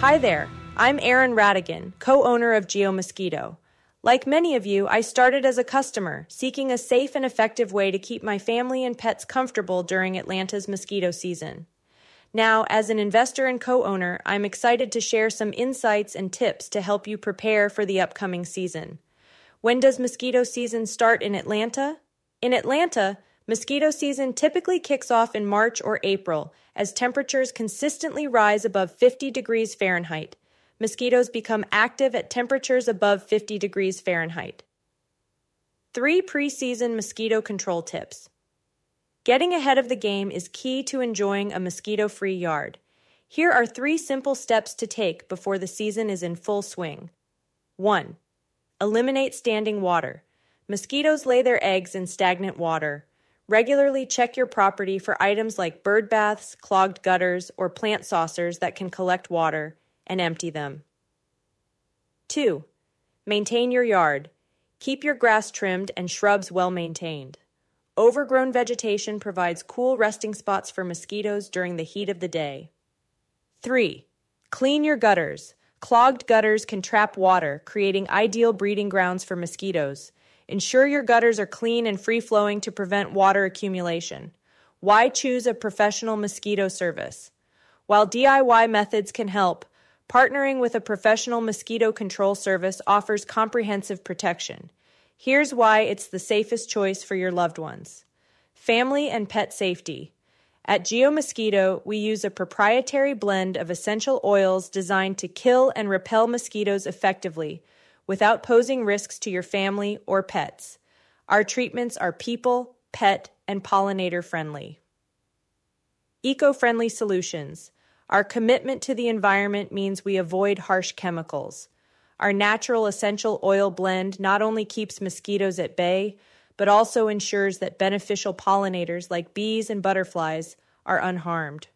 Hi there, I'm Erin Radigan, co-owner of GeoMosquito. Like many of you, I started as a customer, seeking a safe and effective way to keep my family and pets comfortable during Atlanta's mosquito season. Now, as an investor and co-owner, I'm excited to share some insights and tips to help you prepare for the upcoming season. When does mosquito season start in Atlanta? In Atlanta, mosquito season typically kicks off in March or April as temperatures consistently rise above 50 degrees Fahrenheit. Mosquitoes become active at temperatures above 50 degrees Fahrenheit. 3 preseason mosquito control tips. Getting ahead of the game is key to enjoying a mosquito-free yard. Here are 3 simple steps to take before the season is in full swing. 1. Eliminate standing water. Mosquitoes lay their eggs in stagnant water. Regularly check your property for items like bird baths, clogged gutters, or plant saucers that can collect water, and empty them. 2. Maintain your yard. Keep your grass trimmed and shrubs well maintained. Overgrown vegetation provides cool resting spots for mosquitoes during the heat of the day. 3. Clean your gutters. Clogged gutters can trap water, creating ideal breeding grounds for mosquitoes. Ensure your gutters are clean and free-flowing to prevent water accumulation. Why choose a professional mosquito service? While DIY methods can help, partnering with a professional mosquito control service offers comprehensive protection. Here's why it's the safest choice for your loved ones. Family and pet safety. At GeoMosquito, we use a proprietary blend of essential oils designed to kill and repel mosquitoes effectively, without posing risks to your family or pets. Our treatments are people, pet, and pollinator friendly. Eco-friendly solutions. Our commitment to the environment means we avoid harsh chemicals. Our natural essential oil blend not only keeps mosquitoes at bay, but also ensures that beneficial pollinators like bees and butterflies are unharmed.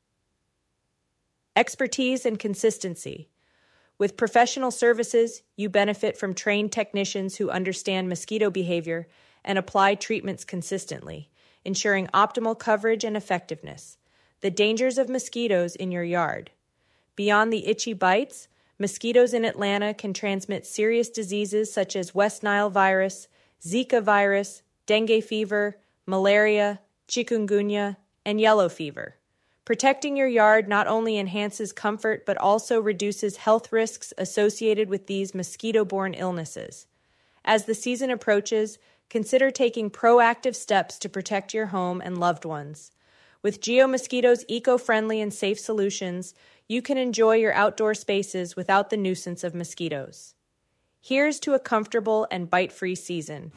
Expertise and consistency. With professional services, you benefit from trained technicians who understand mosquito behavior and apply treatments consistently, ensuring optimal coverage and effectiveness. The dangers of mosquitoes in your yard. Beyond the itchy bites, mosquitoes in Atlanta can transmit serious diseases such as West Nile virus, Zika virus, dengue fever, malaria, chikungunya, and yellow fever. Protecting your yard not only enhances comfort but also reduces health risks associated with these mosquito-borne illnesses. As the season approaches, consider taking proactive steps to protect your home and loved ones. With GeoMosquito's eco-friendly and safe solutions, you can enjoy your outdoor spaces without the nuisance of mosquitoes. Here's to a comfortable and bite-free season.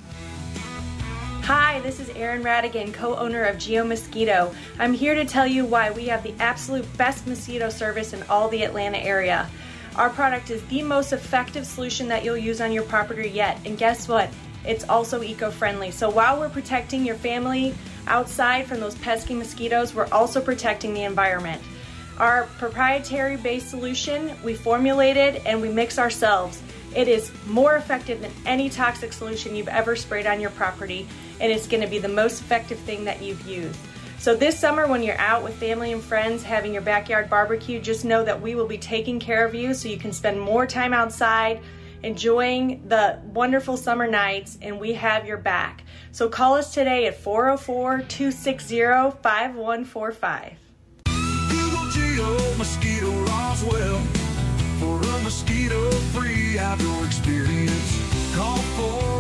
Hi, this is Erin Radigan, co-owner of GeoMosquito. I'm here to tell you why we have the absolute best mosquito service in all the Atlanta area. Our product is the most effective solution that you'll use on your property yet. And guess what? It's also eco-friendly. So while we're protecting your family outside from those pesky mosquitoes, we're also protecting the environment. Our proprietary-based solution, we formulated and we mix ourselves. It is more effective than any toxic solution you've ever sprayed on your property, and it's going to be the most effective thing that you've used. So this summer when you're out with family and friends having your backyard barbecue, just know that we will be taking care of you so you can spend more time outside enjoying the wonderful summer nights, and we have your back. So call us today at 404-260-5145. Google Geo Mosquito Roswell for a mosquito-free outdoor experience. Call 4